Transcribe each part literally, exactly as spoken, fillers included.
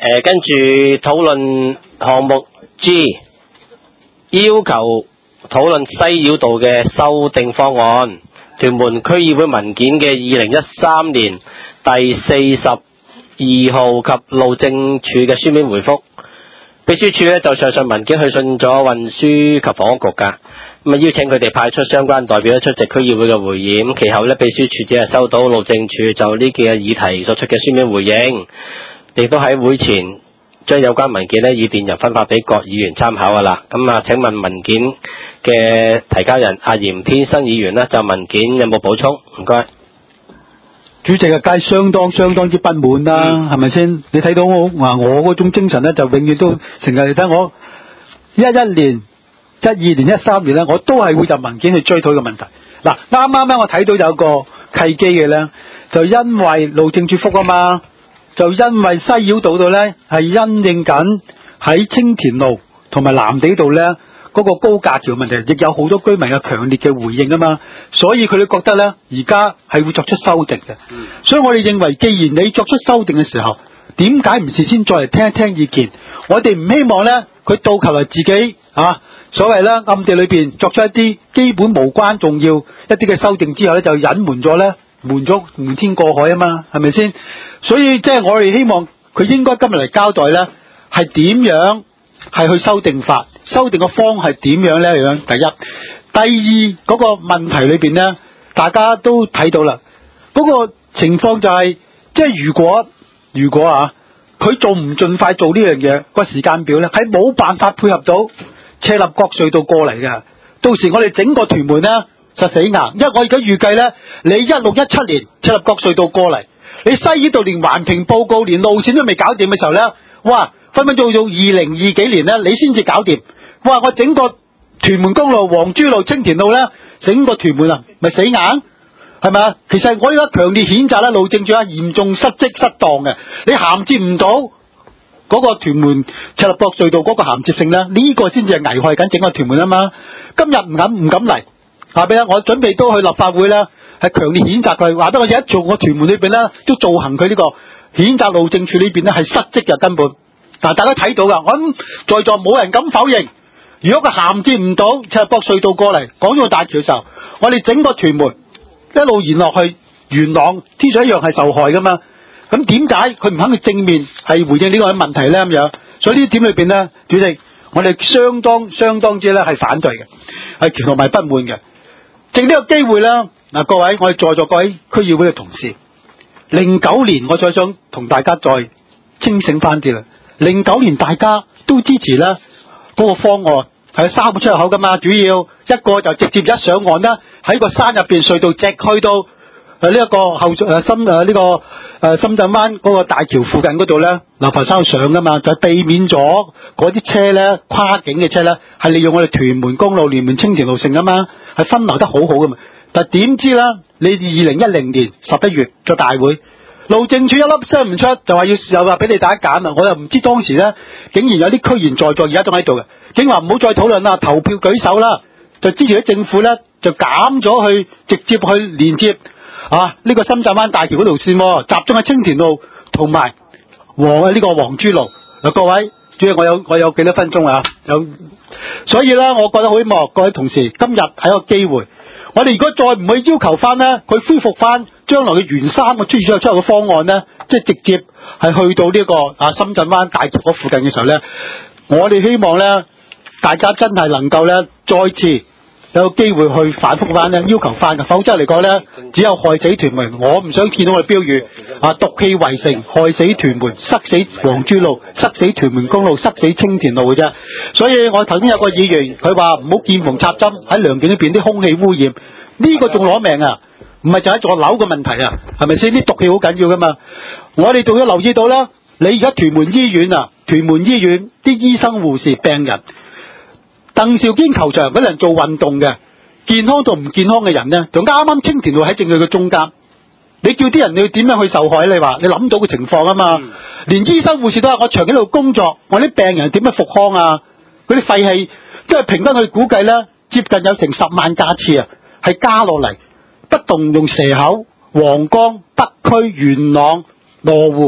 誒，跟住討論項目 G， 要求討論西繞道嘅修訂方案。屯門區議會文件嘅二零一三年第四十二號及路政署嘅書面回覆。秘書處咧就上述文件去信咗運輸及房屋局㗎，咁啊邀請佢哋派出相關代表出席區議會嘅會議。其後咧秘書處只係收到路政署就呢幾個議題所出嘅書面回應，亦都喺會前將有關文件咧以電郵分發俾各議員參考㗎啦。咁啊，請問文件嘅提交人阿嚴天生議員呢，就文件有冇補充？唔該。 主席啊，梗係相當相當之不滿啦，係咪先？你睇到我話我嗰種精神咧，就永遠都成日你睇我一一年、一二年、一三年咧，我都係會入文件去追討嘅問題。嗱，啱啱咧我睇到有個契機嘅咧，就因為路政署覆啊嘛，就因為西繞道度咧係因應緊喺青田路同埋藍地道咧嗰個高架橋問題，亦有好多居民嘅強烈嘅回應啊嘛，所以佢哋覺得咧而家係會作出修訂嘅。嗯、所以我哋認為，既然你作出修訂嘅時候，點解唔事先再嚟聽一聽意見？我哋唔希望咧佢到頭嚟自己啊所謂咧暗地裏邊作出一啲基本無關重要一啲嘅修訂之後咧，就隱瞞咗咧，瞞咗瞞天過海啊嘛，係咪先？所以即係我哋希望佢應該今日嚟交代咧，係點樣係去修訂法？修訂嘅方係點樣呢？樣第一，第二嗰個問題裏邊呢，大家都睇到啦。嗰個情況就係，即係如果如果啊，佢做唔盡快做呢樣嘢，個時間表呢係冇辦法配合到赤鱲角隧道過嚟嘅。到時我哋整個屯門呢實死硬，因為我而家預計呢，你一六一七年赤鱲角隧道過嚟，你西呢度連環評報告、連路線都未搞掂嘅時候呢，哇！分分鐘到二零二幾年呢，你先至搞掂。哇！我整個屯門公路、黃珠路、青田路咧，整個屯門啊，咪死硬，係咪啊？其實我而家強烈譴責咧，路政署啊嚴重失職失當嘅，你銜接唔到嗰個屯門赤鱲角隧道嗰個銜接性咧，呢、這個先至係危害緊整個屯門啊嘛！今日唔敢唔敢嚟，話俾你，我準備都去立法會咧，係強烈譴責佢，話俾我哋一做我屯門裏邊咧，都做行佢呢、這個譴責路政署呢邊咧係失職嘅根本。嗱，大家睇到噶，我諗在座冇人敢否認。如果佢銜接唔到赤鱲角隧道過嚟港珠澳大橋嘅時候，我哋整個屯門一路延落去元朗，天水一樣係受害噶嘛。咁點解佢唔肯去正面係回應呢個問題呢？咁樣，所以呢點裏邊呢，主席，我哋相當相當之咧係反對嘅，係同埋不滿嘅。藉呢個機會啦，嗱，各位我哋在座各位區議會嘅同事，零九年我再想同大家再清醒翻啲啦。零九年大家都支持啦嗰個方案。係三個出入口噶嘛，主要一個就直接一上岸啦，喺個山入邊隧道直去到誒呢一個後誒深誒呢、這個誒、呃、深圳灣嗰個大橋附近嗰度咧，流浮山上噶嘛，就避免咗嗰啲車咧跨境嘅車咧係利用我哋屯門公路、屯門青田路線啊嘛，係分流得好好噶嘛。但係點知咧，你二零一零年十一月嘅大會，路政署一粒聲唔出，就話要又話俾你大家揀啦。我又唔知當時咧，竟然有啲區員在座，而家仲喺度嘅。竟話唔好再討論啦，投票舉手啦，就支持咗政府咧，就減咗去直接去連接啊呢、這個深圳灣大橋嗰條線、哦，集中喺青田路同埋黃啊呢個黃珠路。嗱，各位，主要我有我有幾多分鐘啊？有，所以咧，我覺得好希望各位同事今日係一個機會，我哋如果再唔去要求翻咧，佢恢復翻將來嘅原三個出出出口嘅方案咧，即係直接係去到呢、這個啊深圳灣大橋嗰附近嘅時候咧，我哋希望咧。大家真係能夠咧，再次有機會去反覆翻咧，要求翻嘅，否則嚟講咧，只有害死屯門。我唔想見到個標語啊，毒氣圍城，害死屯門，塞死黃珠路，塞死屯門公路，塞死青田路嘅啫。所以我頭先有個議員，佢話唔好見縫插針，喺良景呢邊啲空氣污染，呢、這個仲攞命啊！唔係就係座樓嘅問題啊，係咪先？啲毒氣好緊要噶嘛。我哋仲要留意到啦，你而家屯門醫院啊，屯門醫院啲醫生、護士、病人。鄧肇堅球場嗰啲人做運動嘅，健康同唔健康嘅人呢，就啱啱青田路喺正佢嘅中間。你叫啲人你點樣去受害？你話你諗到嘅情況啊嘛，嗯、連醫生護士都話我長喺度工作，我啲病人點樣復康啊？嗰啲廢氣，即係平均去估計呢，接近有成十萬架次啊，係加落嚟，不動用蛇口、皇崗、北區、元朗、羅湖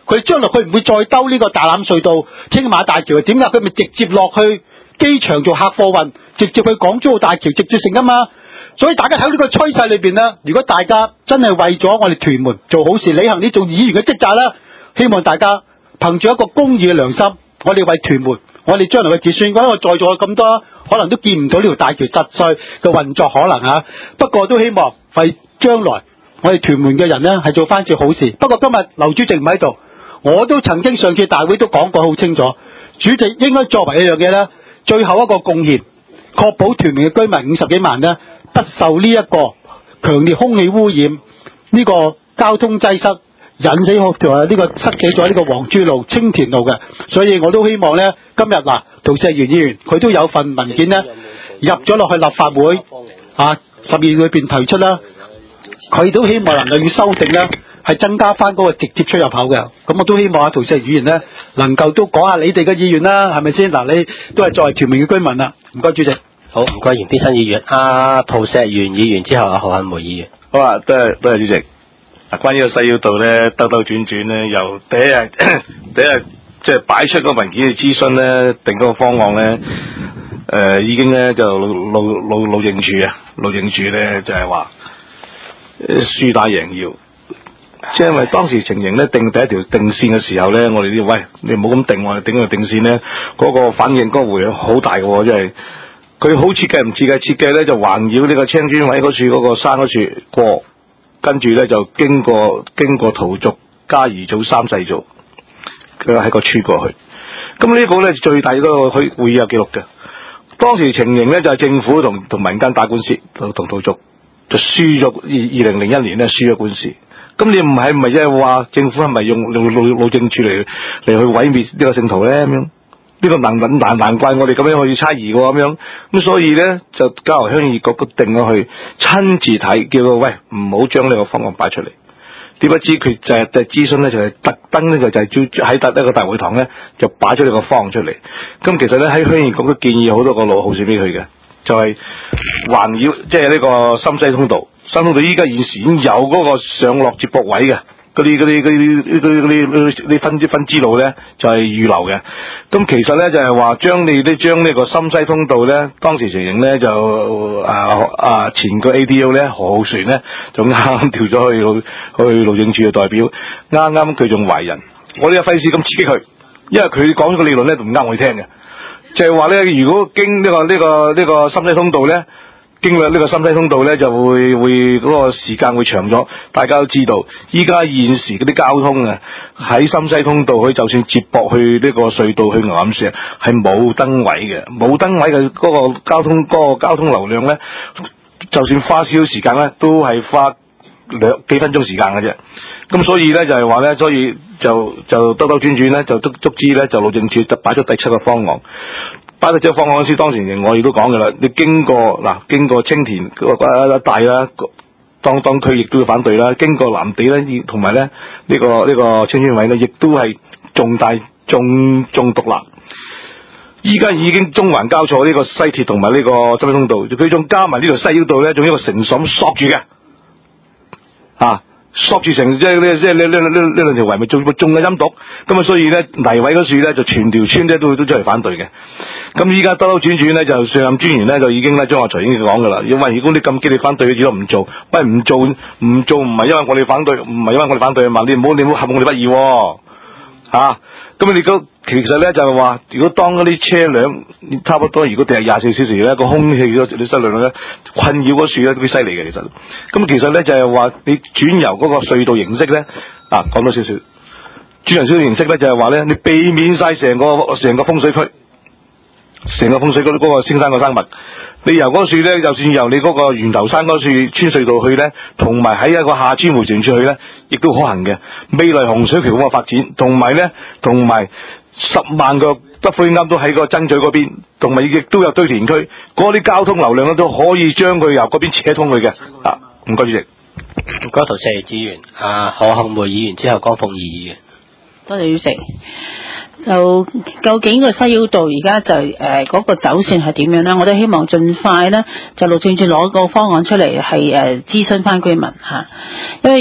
佢將來佢唔會再兜呢個大欖隧道、青馬大橋，點解佢咪直接落去機場做客貨運，直接去港珠澳大橋直接成㗎嘛？所以大家喺呢個趨勢裏邊呢，如果大家真係為咗我哋屯門做好事，履行呢做議員嘅職責啦，希望大家憑住一個公義嘅良心，我哋為屯門，我哋將來嘅子孫，因為我在座咁多可能都見唔到呢條大橋實際嘅運作可能啊，不過都希望為將來我哋屯門嘅人呢係做翻件好事。不過今日劉主席唔喺度，我都曾經上次大會都講過好清楚，主席應該作為一樣嘢呢，最後一個貢獻，確保屯門嘅居民五十幾萬呢不受呢一個強烈空氣污染，呢個交通擠塞引死學條啊！呢個塞死咗呢個黃珠路、青田路嘅，所以我都希望呢，今日嗱，陶石元議員佢都有份文件呢入咗落去立法會啊，十二月裏邊提出啦，佢都希望能夠要修訂呢，係增加翻嗰個直接出入口嘅。咁我都希望啊，陶石元議員呢能夠都講下你哋嘅意願啦，係咪先？嗱，你都係作為屯門嘅居民啦，唔該主席。 好，唔該袁必新議員，阿陶石元議員之後阿何漢梅議員。 好啊，多謝多謝主席。嗱，關於個西繞道咧，兜兜轉轉咧，由第一日第一日即係擺出個文件嘅諮詢咧，定嗰個方案咧，誒、呃、已經咧就路路路路政署啊，路政署咧就係話樹大贏要，即係因為當時情形咧定第一條定線嘅時候咧，我哋啲喂你唔好咁定，我哋定個定線咧，嗰、那個反應嗰個回響好大嘅喎，即係。佢好設計唔設計，設計咧就環繞呢個青磚位嗰處嗰個山嗰處過，跟住咧就經過經過土族加二組三細組，佢喺個村過去。咁呢個咧最大嗰個佢會議有記錄嘅。當時情形咧就係、是、政府同同民間打官司，同同土族就輸咗。二二零零一年咧輸咗官司。咁你唔係唔係即係話政府係咪用路路路政處嚟嚟去毀滅呢個聖徒咧咁樣？呢個難難難難怪我哋咁樣去猜疑喎咁樣，咁所以咧就交由鄉議局定咗去親自睇，叫佢喂唔好將呢個方案擺出嚟。點不知佢就係就諮詢咧，就係特登呢個就係喺特一個大會堂咧就擺咗呢個方案出嚟。咁其實咧喺鄉議局都建議好多個路號線俾佢嘅，就係、是、環繞即係呢個深西通道。深通道依家現時已經有嗰個上落接駁位嘅。嗰啲嗰啲嗰啲嗰啲啲分啲分支路咧就係、是、預留嘅。咁其實咧就係話將你啲將呢個深西通道咧，當時情形咧就啊啊前個 A D O 咧何浩璇咧就啱啱調咗去去路政署嘅代表，啱啱佢仲懷孕，我呢個費事咁刺激佢，因為佢講咗個理論咧就唔啱我哋聽嘅，就係話咧如果經呢、這個呢、這個呢、這個深西通道咧。經過呢個深西通道咧，就會會嗰個時間會長咗。大家都知道，依家現時嗰啲交通啊，喺深西通道，佢就算接駁去呢個隧道去牛岩石，係冇燈位嘅，冇燈位嘅嗰個交通嗰、嗰個交通流量咧，就算花少少時間咧，都係花兩幾分鐘時間嘅啫。咁所以咧就係話咧，所以就就兜兜轉轉咧，就足足之咧就路政署就擺咗第七個方案。擺到這個方案嗰時，當時我亦都講嘅啦。你經過嗱，經過青田嗰個一帶啦，當當區亦都要反對啦。經過藍地咧，同埋咧呢、這個呢、這個青磚位咧，亦都係重大重重獨立。依家已經中環交錯呢個西鐵同埋呢個深西通道，佢仲加埋呢條西繞道咧，仲有一個繩索索住嘅，啊！索住成即係呢即係呢呢呢呢兩條圍咪中中嘅陰毒，咁啊所以咧泥位嗰處咧就全條村咧都都出嚟反對嘅。咁依家兜兜轉轉咧就上任專員咧就已經咧張學才已經講噶啦，因為如果你咁激烈反對，如果唔做，喂唔做唔做唔係因為我哋反對，唔係因為我哋反對啊嘛，你唔好你唔好合我哋不義喎，嚇。咁你都其實咧就係話，如果當嗰啲車輛差不多，如果第日廿四小時咧個空氣嗰啲質量咧困擾嗰樹咧都幾犀利嘅，其實。咁其實咧就係話你轉由嗰個隧道形式咧，啊講多少少，轉由隧道形式咧就係話咧，你避免晒成個成個風水區，成個風水嗰嗰個青山個生物。你由嗰樹咧，就算由你嗰個源頭山嗰樹穿隧道去咧，同埋喺一個下村迴旋處去咧，亦都可行嘅。未來洪水橋咁嘅發展，同埋咧，同埋十萬個骨灰龕都喺個曾咀嗰邊，同埋亦都有堆填區，嗰啲交通流量咧都可以將佢由嗰邊扯通去嘅。啊，唔該主席。 唔該，陶石議員，啊何幸梅議員之後，江鳳儀議員。 多謝主席。就究竟個西繞道而家就誒嗰、呃那個走線係點樣咧？我都希望盡快咧就路政署攞個方案出嚟係誒諮詢翻居民嚇，因為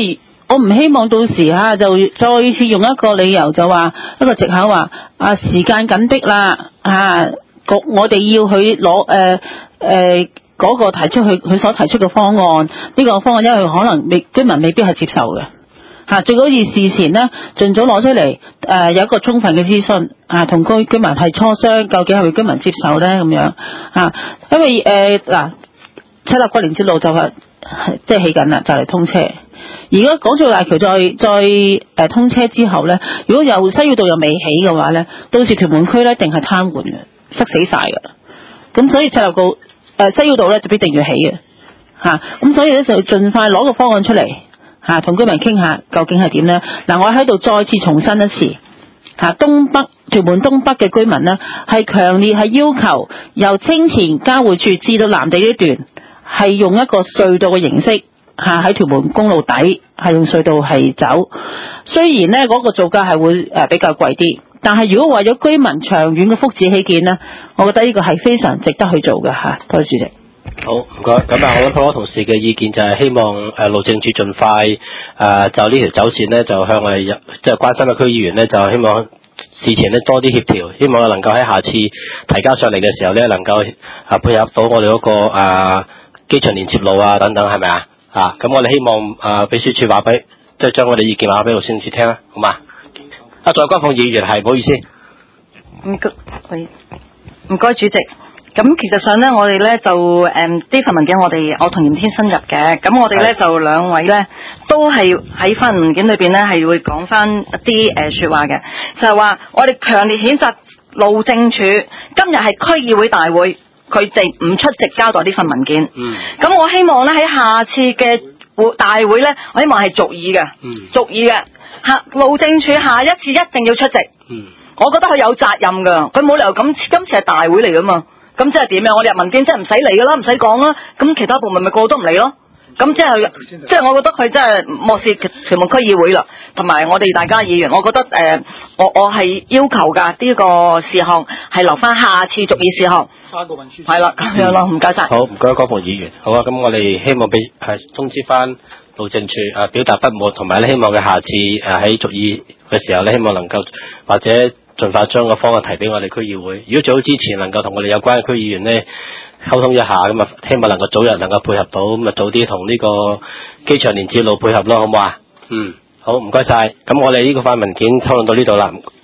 我唔希望到時嚇就再次用一個理由就話一個藉口話啊時間緊迫啦啊，我哋要去攞誒誒嗰個提出去佢所提出嘅方案，呢、這個方案因為可能未居民未必係接受嘅嚇，最好以事前呢盡早攞出嚟誒、呃、有一個充分嘅諮詢啊，同居居民係磋商，究竟係咪居民接受咧咁樣啊？因為誒嗱、呃、赤鱲角連接路就係即係起緊啦，就嚟、是、通車。而家港珠澳大橋再再誒、呃、通車之後咧，如果有西繞道又未起嘅話咧，到時屯門區咧一定係癱瘓嘅，塞死晒㗎。咁所以赤鱲角誒、呃、西繞道咧就必定要起嘅嚇。咁、啊、所以咧就盡快攞個方案出嚟嚇，同、啊、居民傾下究竟係點咧。嗱、啊，我喺度再次重申一次嚇、啊，東北屯門東北嘅居民咧係強烈係要求由青田交匯處至到藍地呢段係用一個隧道嘅形式。嚇喺屯門公路底係用隧道係走，雖然咧嗰、那個造價係會誒比較貴啲，但係如果為咗居民長遠嘅福祉起見咧，我覺得呢個係非常值得去做嘅嚇。多謝主席。 好唔該，咁啊，我好多同事嘅意見就係希望誒路政署盡快誒、呃、就呢條走線咧，就向我哋即係關心嘅區議員咧，就希望事前咧多啲協調，希望能夠喺下次提交上嚟嘅時候咧，能夠啊配合到我哋嗰、那個啊機場連接路啊等等，係咪啊？啊，咁我哋希望啊秘書處話俾，即係將我哋意見話俾路政署聽啦，好嘛？啊，仲有江鳳議員係，唔好意思。 唔該，唔該主席。咁其實上咧，我哋咧就誒呢份文件我哋我同嚴天新入嘅，咁我哋咧就兩位咧都係喺份文件裏邊咧係會講翻一啲誒説話嘅，就係話我哋強烈譴責路政署今日係區議會大會。佢哋唔出席交代呢份文件，咁、嗯、我希望咧喺下次嘅會大會咧，我希望係逐議嘅，逐議嘅下路政署下一次一定要出席，嗯、我覺得佢有責任㗎，佢冇理由咁今次係大會嚟㗎嘛，咁即係點樣？我哋入文件真係唔使理㗎啦，唔使講啦，咁其他部門咪個個都唔理咯。咁即係，即係我覺得佢真係漠視屯門區議會啦，同埋我哋大家議員，我覺得誒、呃，我我係要求㗎呢、這個事項係留翻下次逐議事項。三個運輸係啦，咁樣咯，唔該晒。 好，唔該，江鳳議員。好啊，咁我哋希望俾係通知翻路政署誒、啊、表達不滿，同埋咧希望佢下次誒喺逐議嘅時候咧，希望能夠或者盡快將個方案提俾我哋區議會。如果早之前能夠同我哋有關嘅區議員咧溝通一下，咁啊希望能夠早日能夠配合到，咁啊早啲同呢個機場連接路配合咯，好唔好啊？嗯，好，唔該晒。咁我哋呢個份文件討論到呢度啦。